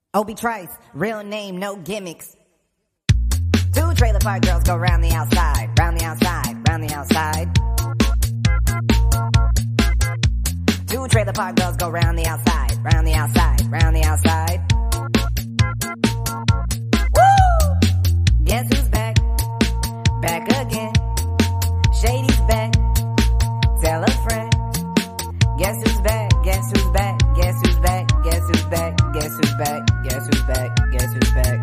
Obi Trice, real name, no gimmicks. Two trailer park girls go round the outside, round the outside, round the outside. Two trailer park girls go round the outside, round the outside, round the outside. Woo! Guess who's back? Back again. Shady's back. Tell a friend. Guess who's back? Guess who's back? Guess who's back? Guess who's back? Guess who's back? Guess who's back? Guess who's back?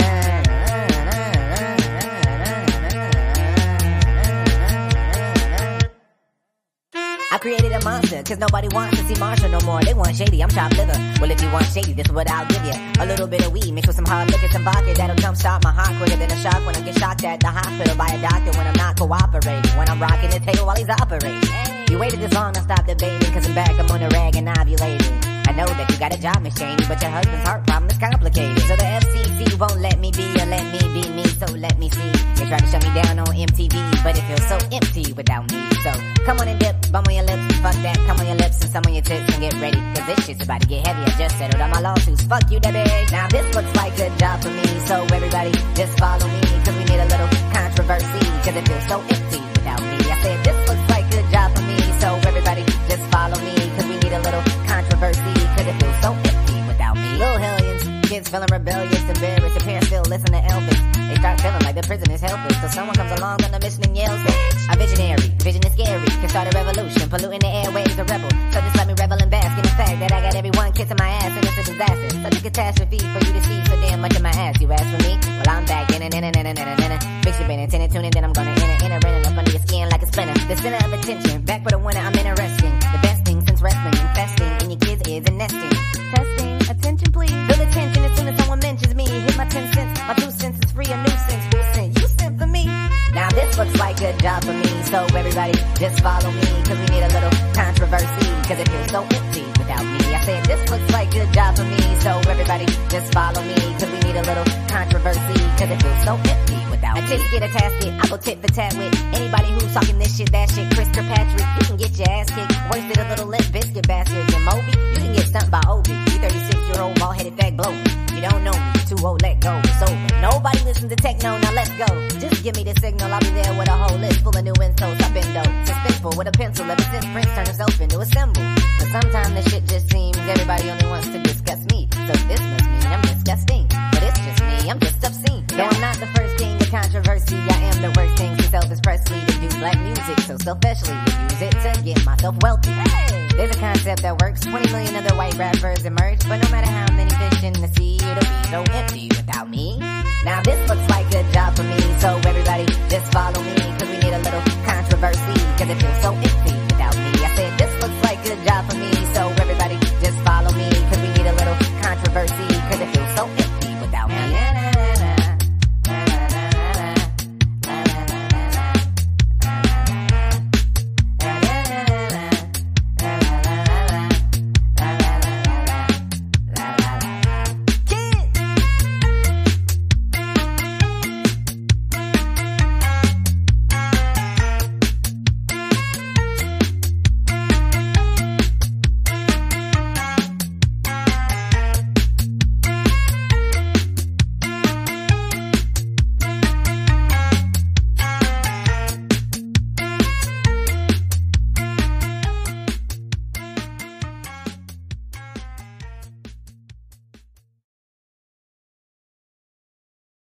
I created a monster, cause nobody wants to see Marshall no more. They want Shady, I'm chopped liver. Well, if you want Shady, this is what I'll give you. A little bit of weed, mixed with some hard liquor, some vodka that'll jumpstart my heart quicker than a shock when I get shocked at the hospital by a doctor when I'm not cooperating. When I'm rocking the table while he's operating. You waited this long, I stopped debating, cause I'm back, I'm on a rag and ovulating. I know that you got a job, Miss Cheney, but your husband's heart problem is complicated. So the FCC won't let me be or let me be me, so let me see. They try to shut me down on MTV, but it feels so empty without me. So come on and dip, bum on your lips, fuck that, come on your lips and some on your tits and get ready, cause this shit's about to get heavy. I just settled all my lawsuits, fuck you, Debbie. Now this looks like a job for me, so everybody just follow me, cause we need a little controversy, cause it feels so empty without me. I said this looks like a job for me, so everybody just follow me, cause we need a little controversy, cause it feels so empty without me. Little hellions, kids feeling rebellious, embarrassed, the parents still listen to Elvis. They start feeling like the prison is helpless, so someone comes along on a mission and yells, bitch. A visionary, vision is scary, can start a revolution, polluting the airwaves, a rebel. So just let me revel and bask in the fact that I got everyone kissing my ass and it's a disaster. Such a catastrophe for you to see so damn much of my ass. You ask for me? Well, I'm back in fix your brain and tune in, then I'm gonna enter up under your skin like a splinter. The center of attention, back for the winner, I'm interesting. The best thing since wrestling, infesting in your kids' ears and nesting. Testing, attention please. Feel attention as soon as someone mentions me. Hit my 10 cents, my 2 cents is free, a nuisance. Who sent? You sent for me. Now this looks like a job for me, so everybody just follow me, cause we need a little controversy, cause it feels so empty without me. I said this looks like a job for me, so everybody just follow me, cause we need a little controversy, cause it feels so empty without me. I just get a tasket, I go tit for tat with anybody who's talking this shit, that shit. Chris Kirkpatrick, you can get your ass kicked, worse than a little Limp Bizkit bastard. And Moby, you can get stumped by Obi, you 36-year-old bald-headed fag blow. You don't know me, you're too old, let go, it's over. Nobody listens to techno, now let's go. Just give me the signal, I'll be there with a whole list full of new insults. I've been dope, suspenseful with a pencil ever since Prince turned himself into a symbol. But sometimes the shit just seems everybody only wants to discuss me. So this must mean I'm disgusting. But it's just me, I'm just obscene. Though I'm not the first king of controversy, I am the worst thing since Elvis Presley to do black music so selfishly. To use it to get myself wealthy. Hey, there's a concept that works, 20 million other white rappers emerge, but no matter how many fish in the sea, it'll be so empty without me. Now this looks like a job for me, so everybody just follow me, cause we